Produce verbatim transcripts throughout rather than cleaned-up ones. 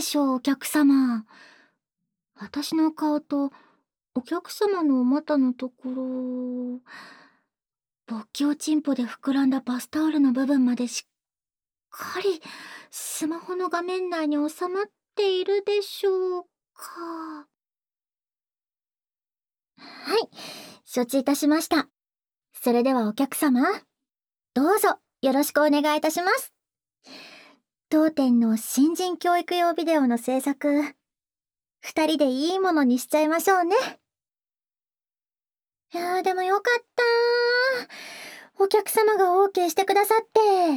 しょう、お客様。私の顔とお客様のお股のところ、勃起おちんぽで膨らんだバスタオルの部分までしっかりスマホの画面内に収まっているでしょうか。はい、承知いたしました。それではお客様、どうぞよろしくお願いいたします。当店の新人教育用ビデオの制作、二人でいいものにしちゃいましょうね。いやーでもよかったー。お客様が オーケー してくださって。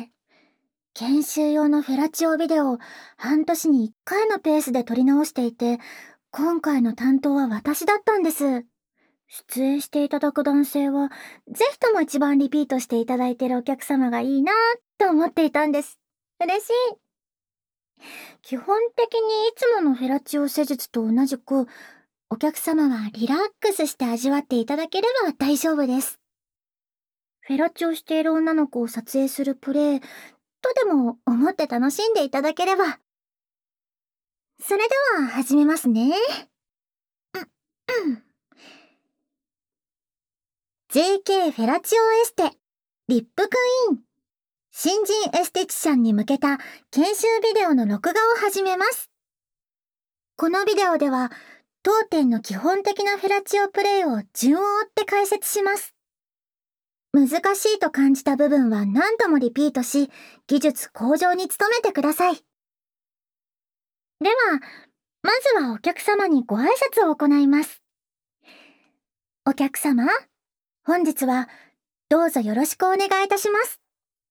研修用のフェラチオビデオ、半年にいっかいのペースで撮り直していて、今回の担当は私だったんです。出演していただく男性は、ぜひとも一番リピートしていただいているお客様がいいなーと思っていたんです。嬉しい。基本的にいつものフェラチオ施術と同じく、お客様はリラックスして味わっていただければ大丈夫です。フェラチオしている女の子を撮影するプレイとでも思って楽しんでいただければ。それでは始めますね。ジェーケー フェラチオエステリップクイーン新人エステティシャンに向けた研修ビデオの録画を始めます。このビデオでは当店の基本的なフェラチオプレイを順を追って解説します。難しいと感じた部分は何度もリピートし、技術向上に努めてください。では、まずはお客様にご挨拶を行います。お客様、本日はどうぞよろしくお願いいたします。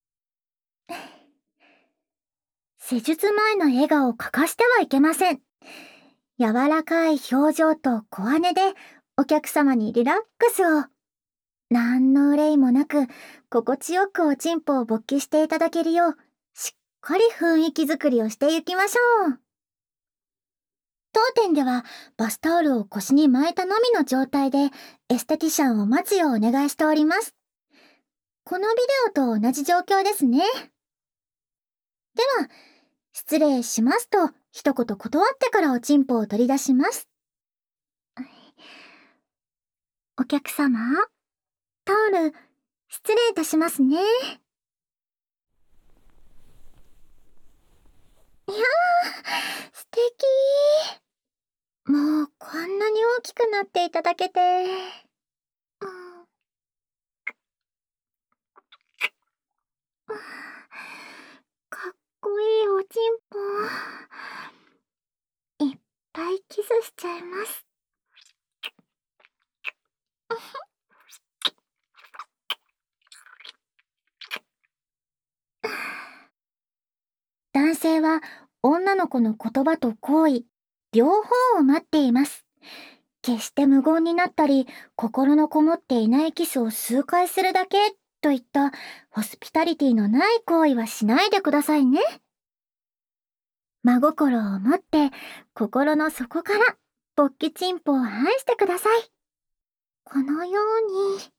施術前の笑顔を欠かしてはいけません。柔らかい表情と小姉でお客様にリラックスを。何の憂いもなく心地よくおちんぽを勃起していただけるよう、しっかり雰囲気作りをしていきましょう。当店ではバスタオルを腰に巻いたのみの状態でエステティシャンを待つようお願いしております。このビデオと同じ状況ですね。では、失礼しますと一言断ってからおちんぽを取り出します。お客様、タオル失礼いたしますね。いやー、素敵ー。もうこんなに大きくなっていただけて、うん、かっこいいおちんぽ。いっぱいキスしちゃいます。男性は女の子の言葉と行為、両方を待っています。決して無言になったり、心のこもっていないキスを数回するだけといったホスピタリティのない行為はしないでくださいね。真心を持って心の底から勃起チンポを愛してください。このように。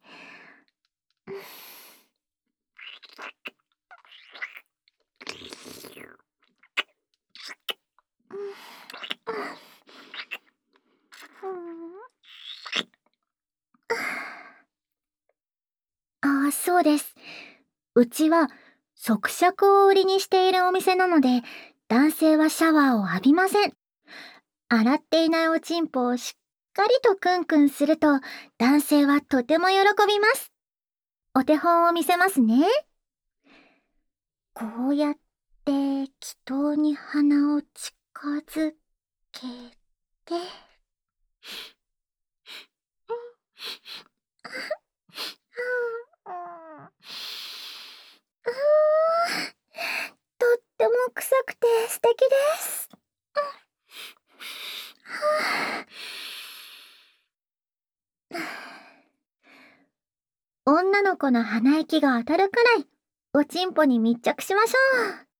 ああ、そうです。うちは即尺を売りにしているお店なので、男性はシャワーを浴びません。洗っていないおちんぽをしっかりとクンクンすると、男性はとても喜びます。お手本を見せますね。こうやって祈祷に鼻を近づけて、とっても臭くて素敵です。女の子の鼻息が当たるくらいおちんぽに密着しましょう。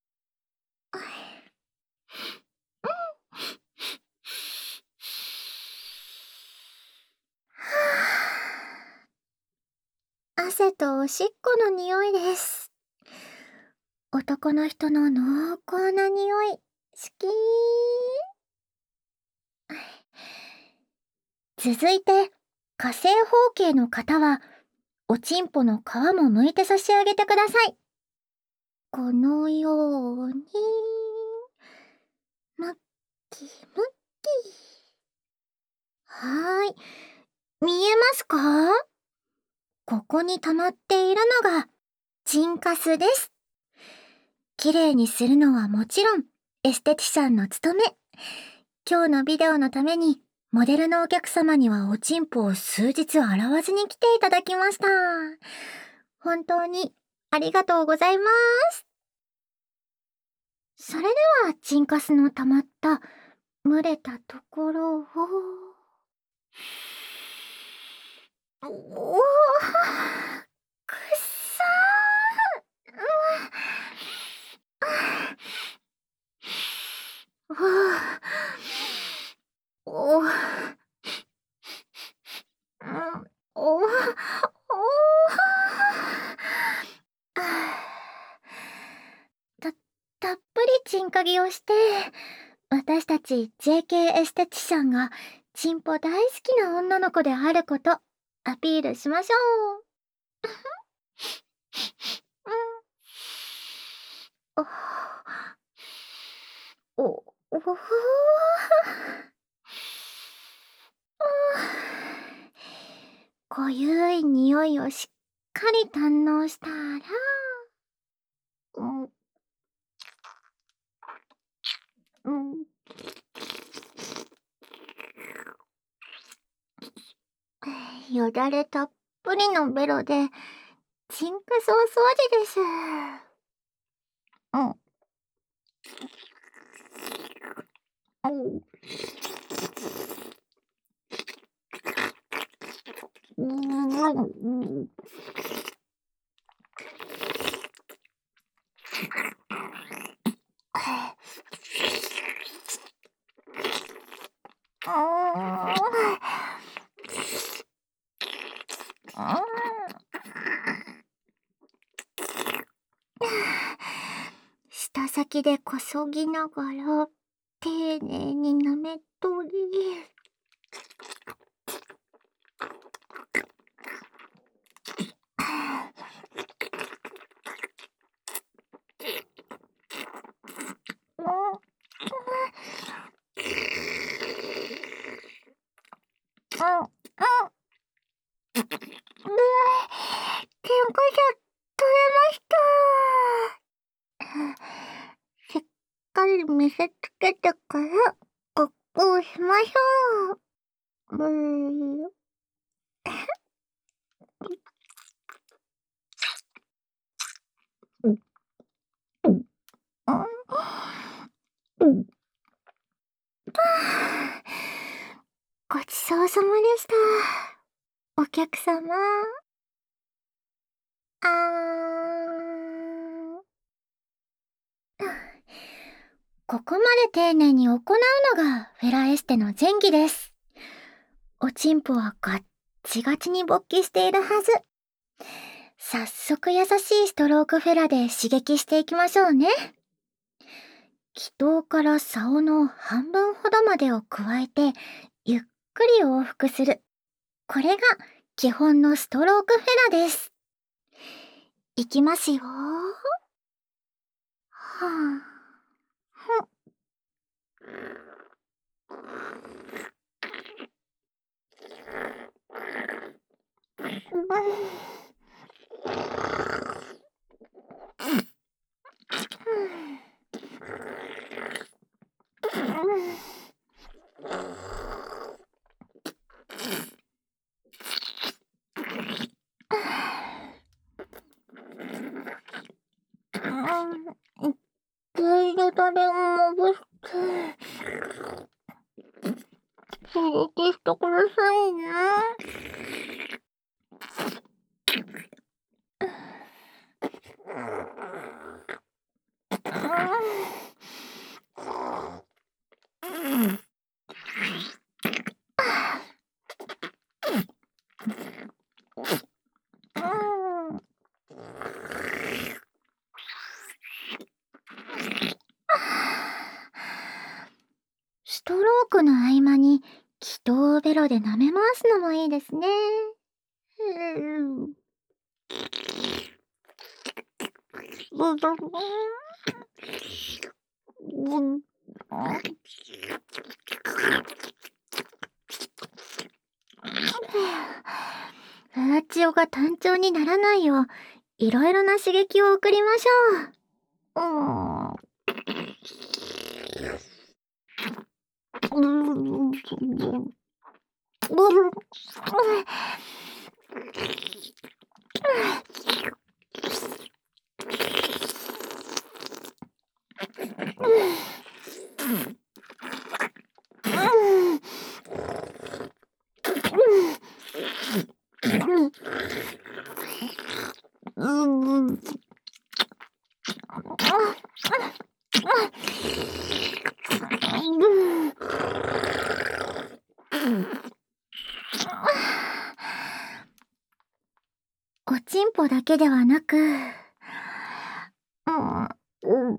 汗とおしっこの匂いです。男の人の濃厚な匂い、 シュキーン。続いて火星方形の方はおちんぽの皮も剥いて差し上げてください。このようにむっきむっき。はーい、見えますか？ここに溜まっているのがチンカスです。綺麗にするのはもちろんエステティシャンの務め。今日のビデオのためにモデルのお客様にはおちんぽを数日洗わずに来ていただきました。本当にありがとうございます。それではチンカスの溜まった蒸れたところをおお、くっさー。うわおおおおた、たっぷりチンカギをして、私たち ジェーケー エステティシャンがチンポ大好きな女の子であることアピールしましょう。お、お、お、濃ゆい匂いをしっかり堪能したら、うんうん、よだれたっぷりのベロでチンカスお掃除です。うん。うん舌先でこそぎながら丁寧に舐めとり、しっかり見せつけてからごっこをしましょう。ブー。ごちそうさまでした。お客様。あー。ここまで丁寧に行うのがフェラエステの前儀です。おちんぽはガッチガチに勃起しているはず。早速優しいストロークフェラで刺激していきましょうね。気筒から竿の半分ほどまでを加えてゆっくり往復する。これが基本のストロークフェラです。いきますよ。はぁ。ふん。いっぱいよだれをまぶして刺激してくださいね。 すのもいいですね。うん。フラチオが単調にならないよう、いろいろな刺激を送りましょう。うん。おちんぽだけではなく、うん、うん、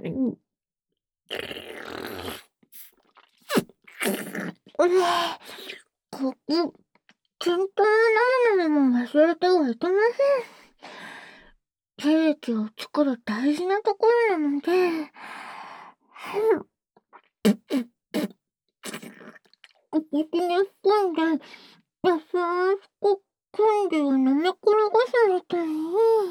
ここ、均等になるのも忘れてはいけません。ケーキを作る大事なところなので、お口に含んで、優しくキャンディーを飲み転がすみたいに、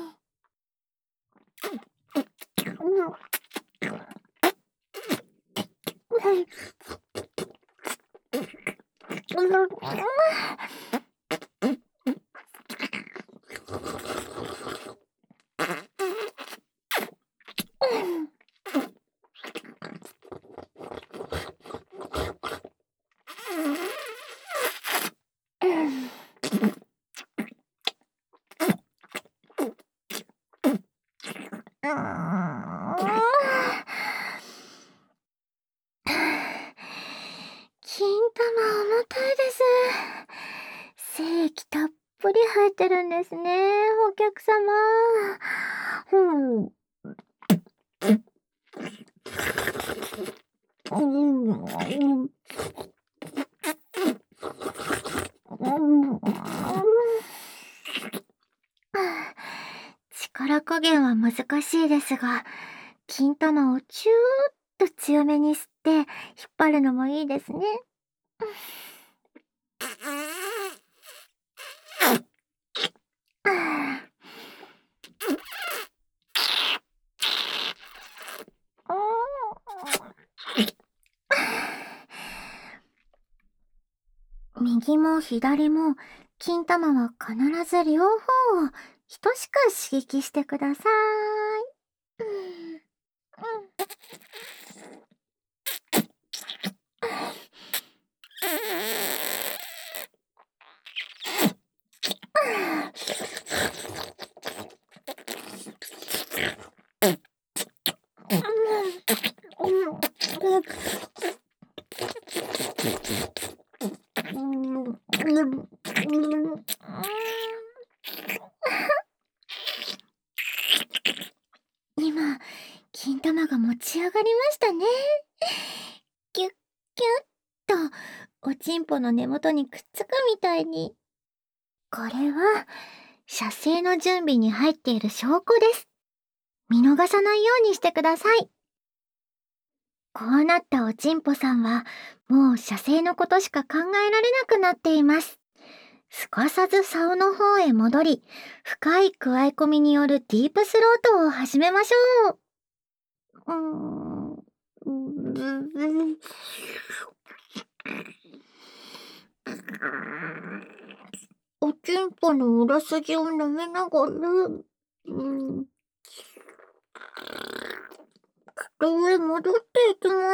金玉重たいです。精液たっぷり入ってるんですね、お客様。うん。力加減は難しいですが、金玉をチューッと強めに吸って引っ張るのもいいですね。右も左も金玉は必ず両方を等しく刺激してください。うん今、金玉が持ち上がりましたね。ギュッギュッとおちんぽの根元にくっつくみたいに。これは射精の準備に入っている証拠です。見逃さないようにしてください。こうなったおちんぽさんはもう射精のことしか考えられなくなっています。すかさず竿の方へ戻り、深いくわえ込みによるディープスロートを始めましょう。うーん。おちんぽの裏筋を舐めながら、うん、人へ戻っていきます。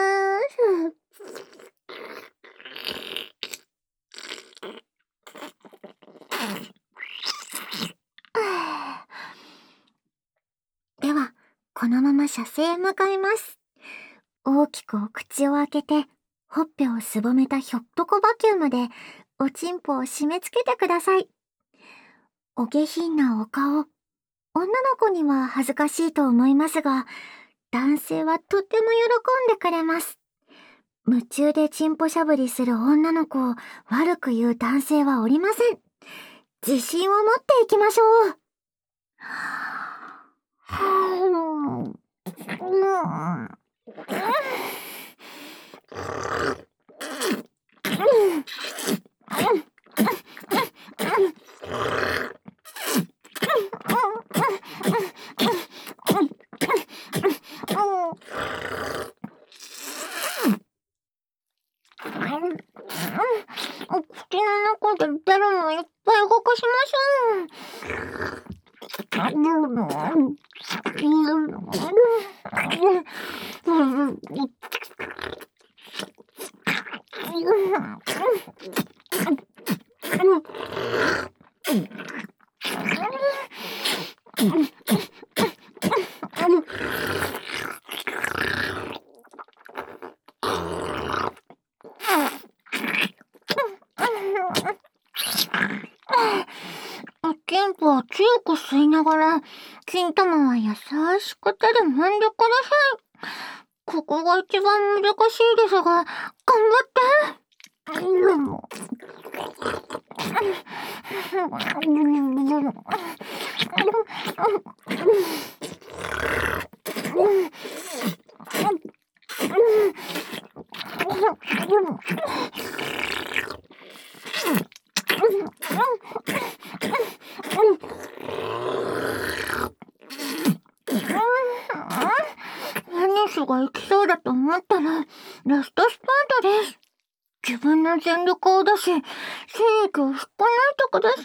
では、このまま射精へ向かいます。大きくお口を開けて、ほっぺをすぼめたひょっとこバキュームで、おちんぽを締め付けてください。お下品なお顔、女の子には恥ずかしいと思いますが、男性はとっても喜んでくれます。 夢中でチンポしゃぶりする女の子を悪く言う男性はおりません。自信を持っていきましょう。口の中でベロもいっぱい動かしましょう。金庫は強く吸いながら、金玉は優しく手で揉んでください。ここが一番難しいですが、頑張って。アニスが行きそうだと思ったら、ラストスパートです。自分の全力を出し、精液を引っこ抜いてください。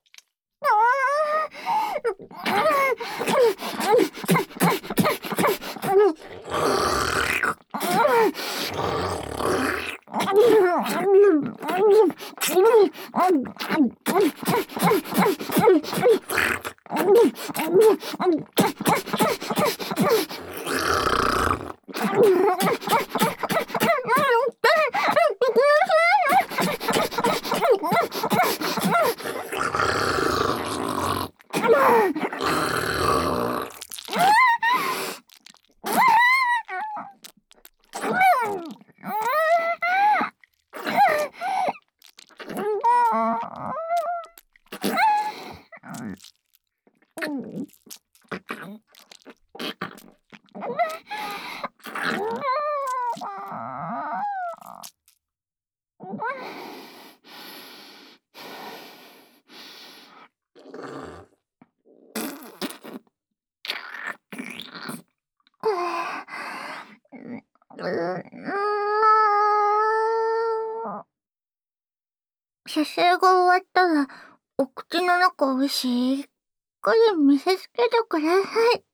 射精が終わったら、お口の中をしっかり見せつけてください。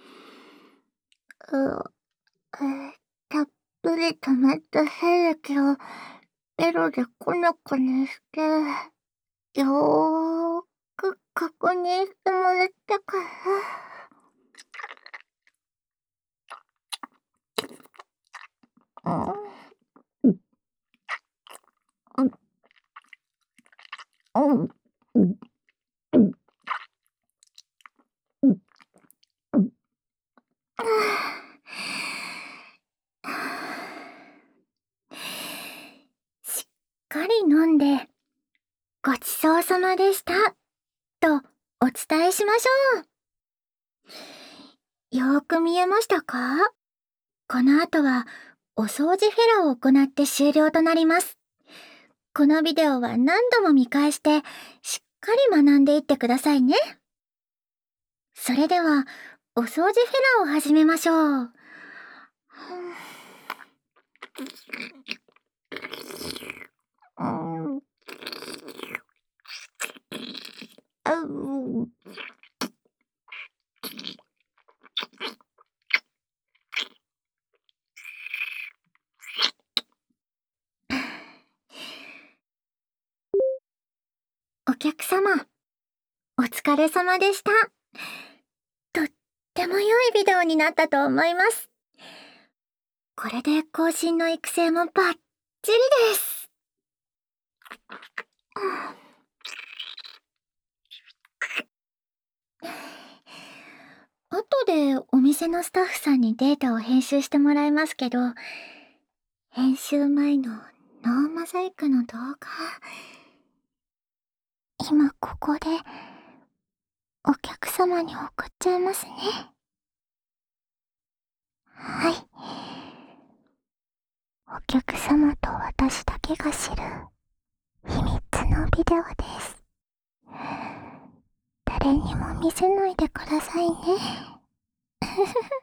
うえたっぷり溜まった精液をベロでコネコネして、よーく確認してもらってから。しっかり飲んで、ごちそうさまでした、とお伝えしましょう。よーく見えましたか？この後は、お掃除フェラを行って終了となります。このビデオは何度も見返して、しっかり学んでいってくださいね。それでは、お掃除フェラを始めましょう。お客様、お疲れ様でした。とっても良いビデオになったと思います。これで後進の育成もバッチリです。後でお店のスタッフさんにデータを編集してもらいますけど、 編集前のノーマザイクの動画。今ここでお客様に送っちゃいますね。はい。お客様と私だけが知る秘密のビデオです。誰にも見せないでくださいね。